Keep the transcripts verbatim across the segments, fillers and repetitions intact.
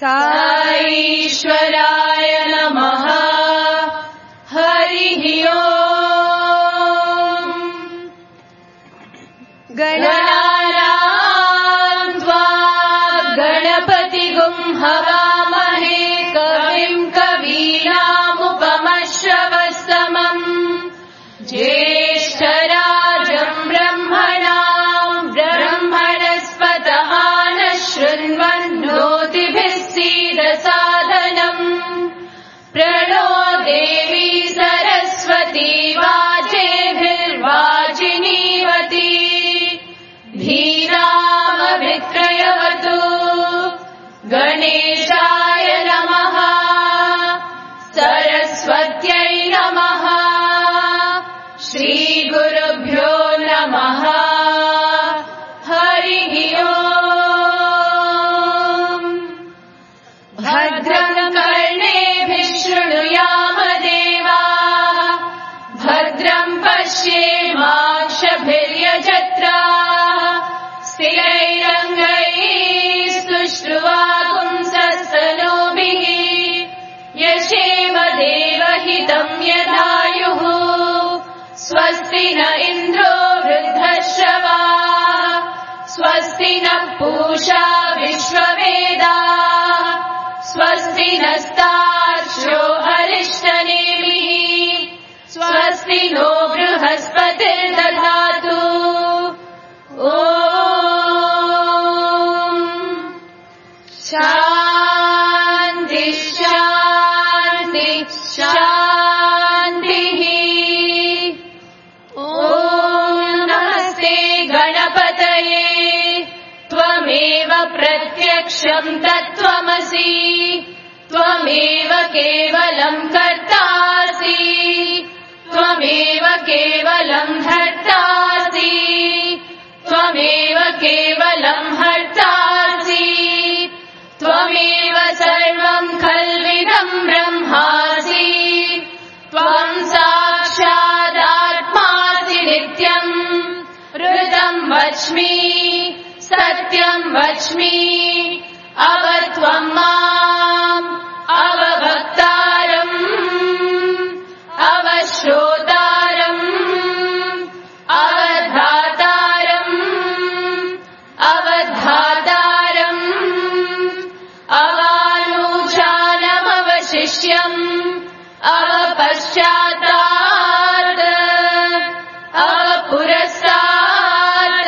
సాईश्वराय नमः। हरिः ओम्। गणानां त्वा गणपतिगुं हवामहे कविं कवीनामुपमश्रवस्तमम् ज्येष्ठराजं ब्रह्मणां ब्रह्मणस्पतः न शृण्वन्नोतिभिः सीदसादनम्। प्रणो देवी सरस्वती वाजेभिर्वाजिनीवती धीरामभित्रयवतु। गणेशाय नमः। सरस्वत्यै नमः। श्रीगुरुभ्यो नमः। हरिः ओम्। भद्रं कर्णेभिः शृणुयाम देवाः भद्रं पश्येमाक्षभिर्यजत्राः स्थिरैरङ्गैस्तुष्ट्वापुंसस्तनूभिः यशेम देवहितं यदायुः। स्वस्ति न इन्द्रो वृद्धश्रवाः स्वस्ति नः पूषा विश्ववेदाः स्वस्ति नस्तार्क्ष्यो अरिष्टनेमिः स्वस्ति नो बृहस्पतिर्दधातु। ॐ शान्ति शान्ति शान्तिः। ॐ नमस्ते गणपतये त्वमेव प्रत्यक्षं तत्त्वमसि त्वमेव केवलं कर्तासि त्वमेव केवलं हर्तासि त्वमेव केवलं हर्तासि त्वमेव सर्वं खल्विदं ब्रह्मासि त्वं साक्षादात्मासि नित्यं। ऋतं वच्मि सत्यं वच्मि अवत्वं माम् अवभक्तारम् अवश्रोतारम् अवधातारम् अवधातारम् अवानुजानमवशिष्यम् अवपश्चातात् अवपुरस्तात्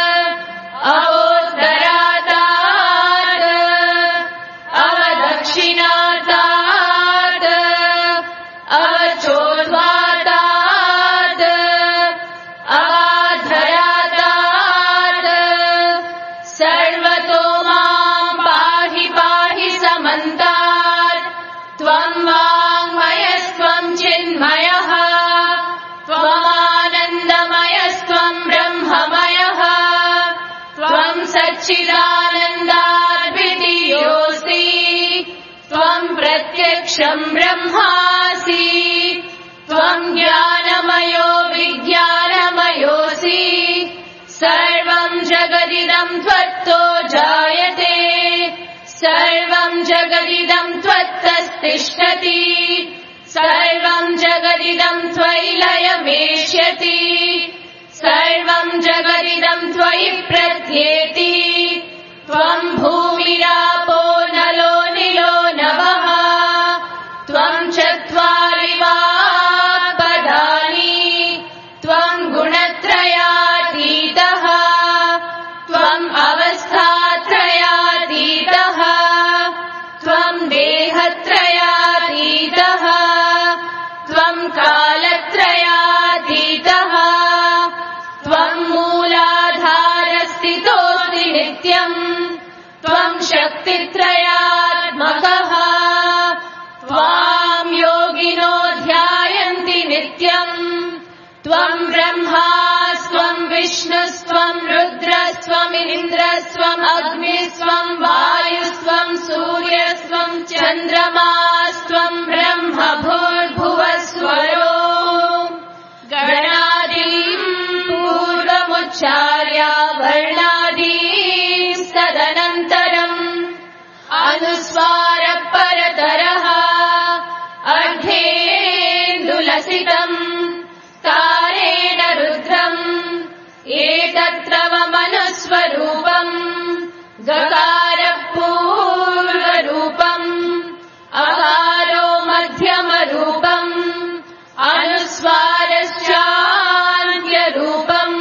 अवोत्तरातात् अवदक्षिणातात् अवचोद्वातात् अवाधरातात् सर्वतो मां पाहि पाहि समन्तात्। त्वं वाङ्मयस्त्वं चिन्मयः त्वमानन्दमयस्त्वं ब्रह्ममयः त्वं सच्चिदानन्दाद्वितीयोऽसि त्वं प्रत्यक्षं ब्रह्मासि त्वं ज्ञानमयो विज्ञानमयोऽसि सर्वं जगदिदं त्वत्तो जायते सर्वं जगदिदं त्वत्तस्तिष्ठति सर्वं जगदिदं त्वयि लयमेष्यति सर्वं जगदिदं त्वयि प्रत्येति। त्वं भूमिरापो नलो निलो नभः त्वं चत्वारि वाक्पदानि त्वं गुणत्रयातीतः त्वं अवस्थात्रयातीतः त्वं देहत्रयातीतः त्वं कालत्रयातीतः त्वं मूलाधारस्थितोऽसि नित्यम् त्वं शक्तित्रयात्मकः त्वां योगिनो ध्यायन्ति नित्यम् त्वं ब्रह्मास्त्वं विष्णुस्त्वं रुद्रस्त्वमिन्द्रस्त्वम् अग्निस्त्वं वायुस्त्वं सूर्यस्त्वं चन्द्रमास्त्वं ब्रह्म भूर्भुवस्वरो गणादिं पूर्वमुच्चार्य वर्णादीं तदनन्तरम् अनुस्वार परतरः अर्धेन्दुलसितम् तारेण रुद्रम् एतत्रवमनुस्वरूपम् गकार पूर्वरूपम् अकारो मध्यमरूपम् अनुस्वारश्चान्त्यरूपम्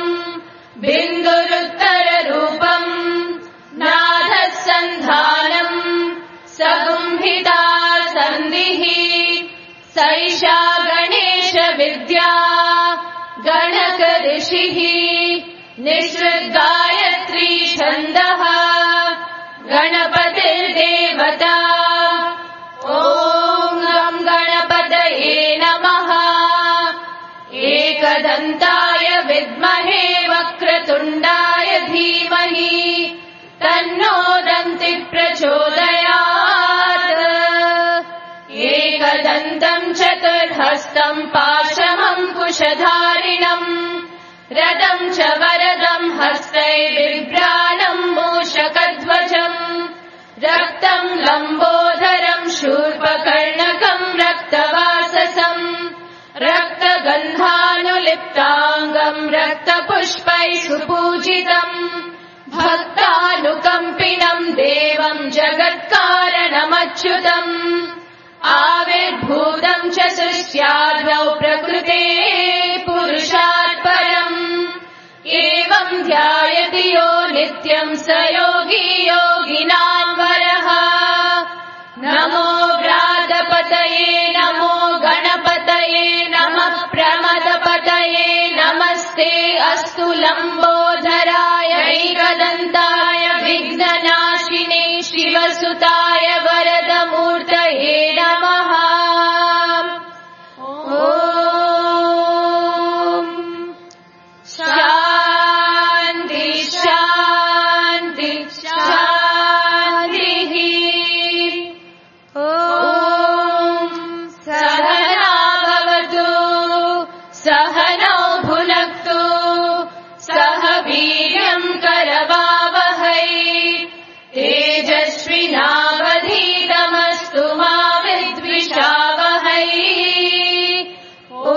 बिन्दुरुत्तररूपम् नादः सन्धानम् सगुम्भिता सन्धिः सैषा गणेशविद्या गणक ऋषिः निःसृद्गायत्री छन्दः गणपतिर्देवता ॐ गं गणपतये नमः एकदन्ताय विद्महे वक्रतुण्डाय धीमहि तन्नो दन्तिः प्रचोदयात् एकदन्तम् चतुर्हस्तम् पाशमङ्कुशधारिणम् रदम् च वरदम् हस्तैर्बिभ्राणम् मूषकध्वजम् रक्तम् लम्बोदरम् शूर्पकर्णकम् रक्तवाससम् रक्तगन्धानुलिप्ताङ्गम् रक्तपुष्पैः सुपूजितम् भक्तानुकम्पिनम् देवम् जगत्कारणमच्युतम् आविर्भूतम् च सृष्ट्याद्यौ प्रकृते पुरुषात् परम् एवम् ध्यायति यो नित्यम् स योगी योगिनाम् वरः नमो व्रातपतये नमो गणपतये नमः प्रमदपतये नमस्ते अस्तु लम्बोदराय एकदन्ताय विघ्ननाशिने शिवसुताय वरदमूर्तये नमः ॐ शान्ति शान्ति शान्तिः ॐ सहना भवतु सहनौ भुनक्तु सह वीर्यम् करवावहै तेजस्विनावधीतमस्तु मा विद्विषावहै ॐ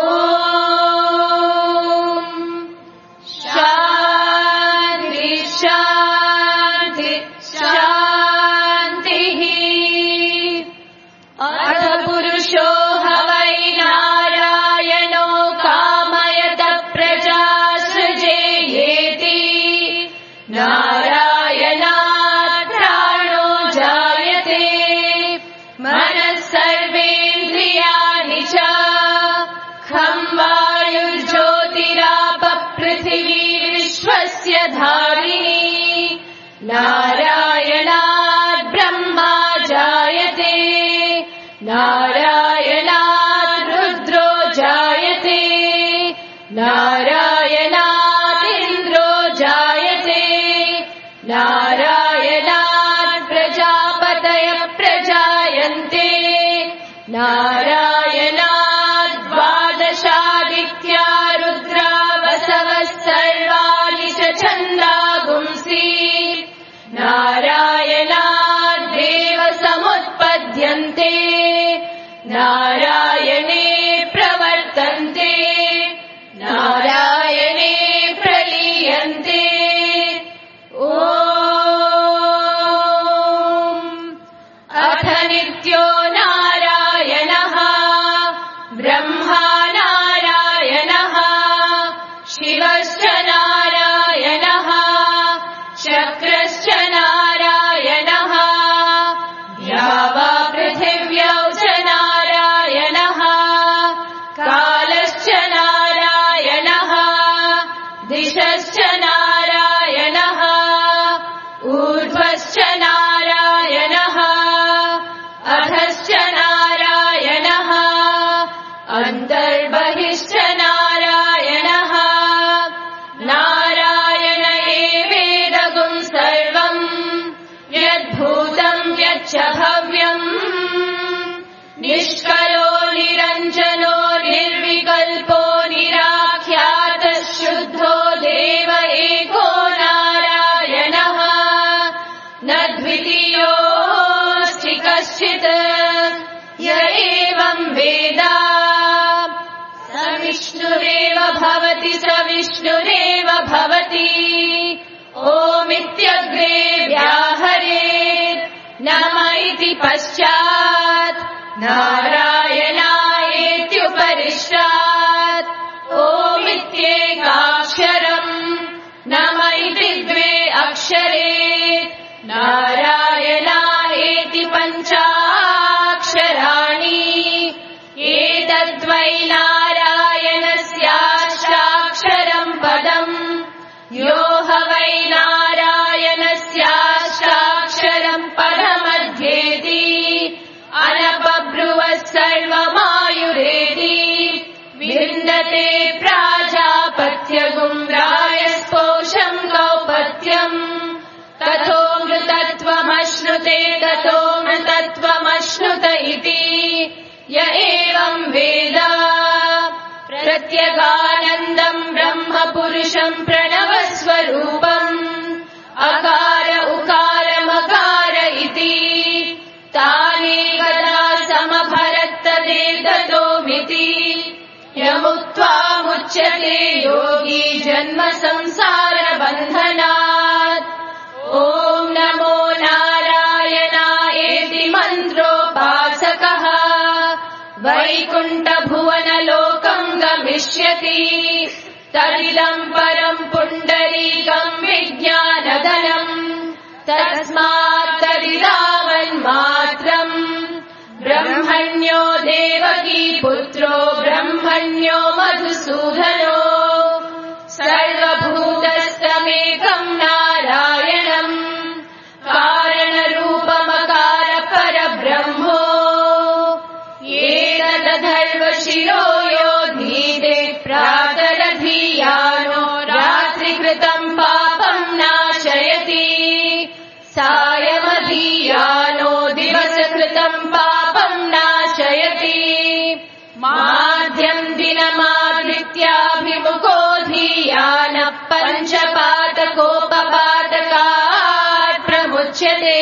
शान्ति शान्ति शान्तिः अथ पुरुषो ह वै नारायणो कामयतः प्रजा सृजेयेति नारायणात् प्राणो जायते मनः सर्वेन्द्रियाणि च खं वायुर्ज्योतिरापः पृथिवी विश्वस्य धारिणी नारायणात् ब्रह्मा जायते नारायणात् रुद्रो जायते नारायणात् इन्द्रो जायते नारायणात् प्रजापतयः प्रजायन्ते नारायणात् द्वादशादित्या रुद्रा वसवः सर्वाणि च छन्दागुंसि नारायणात् देवसमुत्पद्यन्ते नारायणे प्रवर्तन्ते नारायणे प्रलीयन्ते ॐ अथ नित्यो नारायणः ब्रह्मा नारायणः शिवश्च नारायणः चक्रश्च नारायणः या वा पृथिव्यौ च नारायणः कालश्च नारायणः दिशश्च नारायणः ऊर्ध्वश्च नारायणः अधश्च नारायणः अन्तर्बहिश्च नारायणः नारायण एवेदगुं सर्वम् यद्भूतम् यच्च भव्यम् निष्कलो निरञ्जनो निर्विकल्पो निराख्यातः शुद्धो देव एव विष्णुरेव भवति ओमित्यग्रे व्याहरेत् नम इति पश्चात् नारायणायेत्युपरिष्टात् ओमित्येकाक्षरम् नम इति द्वे अक्षरे नारायणायेति पञ्चाक्षराणि एतद्वै नारायणस्याष्टाक्षरम् पदम् यो ह वै नारायणस्याष्टाक्षरम् पदमध्येति अनपब्रुवः सर्वमायुरेति विन्दते प्राजापत्यगुम् रायस्पोषम् गौपत्यम् तथोऽमृतत्वमश्नुते तथोऽमृतत्वमश्नुत इति य एवम् वेद प्रत्यगानन्दम् ब्रह्म पुरुषम् प्रणवस्वरूपम् अकार उकारमकार इति तानेकदा समभरत्तदेततोमिति यमुक्त्वा मुच्यते योगी जन्म संसारबन्धनात् ॐ नमो नारायणायेति मन्त्रोपासकः वैकुण्ठभुवनलोकम् गमिष्यति तदिदम् परम् पुण्डरीकम् विज्ञानधनम् तस्मात् तदिदावन्मात्रम् ब्रह्मण्यो देवकी पुत्रो ब्रह्मण्यो मधुसूदनो सर्वभूतस्थमेकम् नारायणम् कारणरूपमकार परब्रह्मो एतदधर्वशिरो यो धीते प्रातरधीयानो रात्रिकृतम् पापम् नाशयति सायमधीयानो दिवसकृतम् पापम् नाशयति माध्यम् दिनमादित्याभिमुखो धीयानः पञ्चपातकोपपातकात् प्रमुच्यते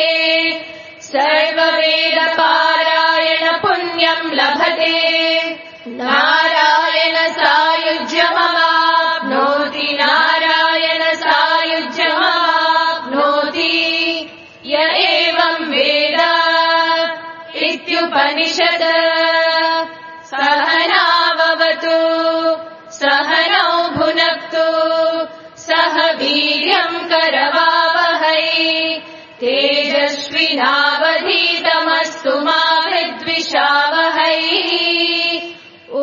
सर्ववेदपारायण पुण्यम् लभते नारायण सायुज्यमवाप्नोति नारायण सायुज्यमवाप्नोति य एवम् वेद इत्युपनिषद सहनाववतु सहनौ भुनक्तु सह वीर्यम् करवावहै तेजस्विनावधीतमस्तु मा विद्विषावहै ॐ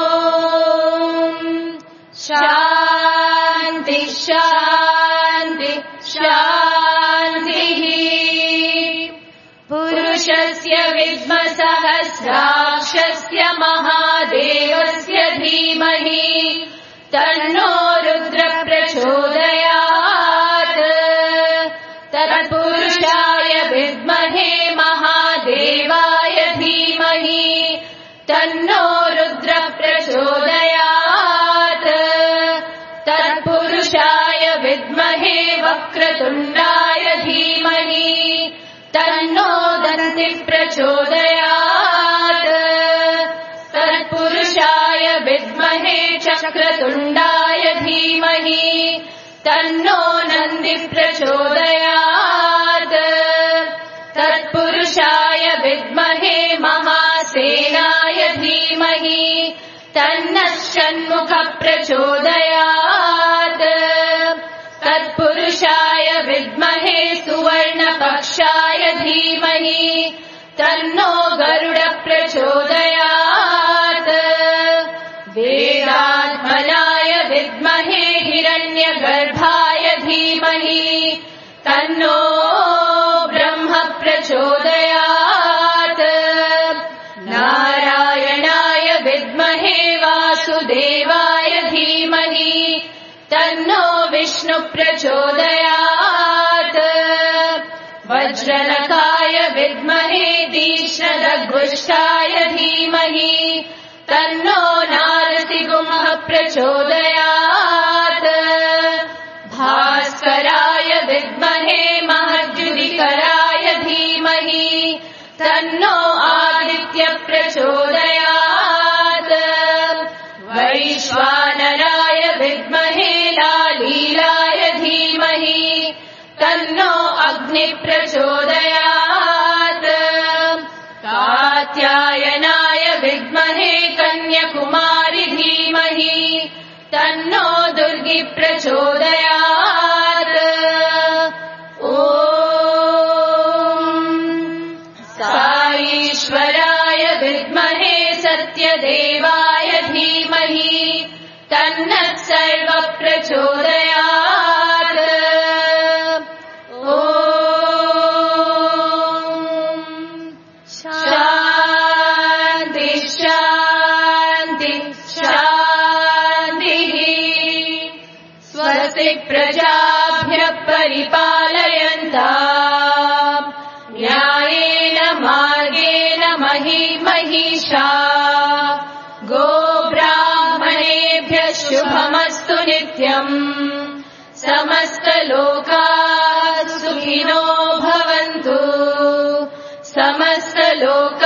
शान्ति शान्ति शान्तिः पुरुषस्य विद्मसहस्राक्षस्य महादेवस्य धीमहि तन्नो रुद्र प्रचोदयात् तत्पुरुषाय विद्महे महादेवाय धीमहि तन्नो रुद्र प्रचोदयात् तत्पुरुषाय विद्महे वक्रतुण्डाय धीमहि तन्नो दन्ति प्रचोदयात् तत्पुरुषाय विद्महे चक्रतुण्डाय धीमहि तन्नो नन्दी प्रचोदयात् तत्पुरुषाय विद्महे महासेनाय धीमहि तन्नः षण्मुख प्रचोदयात् तत्पुरुषाय विद्महे सुवर्णपक्षाय धीमहि तन्नो गरुड प्रचोदयात् वेदात्मनाय विद्महे हिरण्यगर्भाय धीमहि तन्नो ब्रह्म प्रचोदयात् नारायणाय विद्महे वासुदेवाय धीमहि तन्नो विष्णु प्रचोदयात् वज्रनखाय विद्महे तीक्ष्णदग्गुष्ठाय धीमहि तन्नो नारसिंहः प्रचोदयात् भास्कराय विद्महे महद्युदिकराय धीमहि तन्नो आदित्य प्रचोदयात् वैश्वानराय विद्महे प्रचोदयात् कात्यायनाय विद्महे कन्याकुमारी धीमहि तन्नो दुर्गी प्रचोदयात् ईश्वराय विद्महे सत्यदेवाय धीमहि तन्नः सर्वः प्रचोदयात् ॐ शान्ति शान्ति शान्तिः स्वस्ति प्रजाभ्यः परिपालयन्ताम् न्यायेन मार्गेण महीमहीषा गोब्राह्मणेभ्यः शुभमस्तु नित्यम् समस्तलोकाः सुखिनो भवन्तु समस्तलोकाः